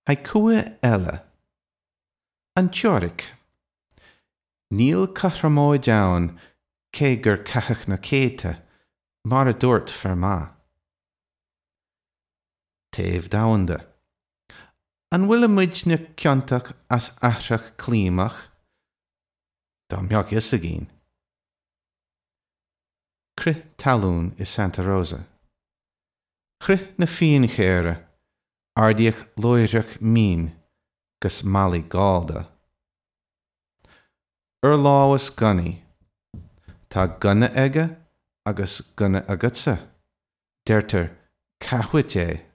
cua eile. An teoiric. Níl cathramóid ann cé gur cachach na céite, mar a dúirt Fermat. Taobh damhanda. An bhfuil muid na ceantach as athrach clímach, dá mbeadh is a gin. Cre talún is Santa Rosa. Cre na fion chéire, ardíoch loireach mín, gus malí gáilda. Láwas gunnaí. Tá gunna aige agus gunna agatsa. Deirtar cahuit é.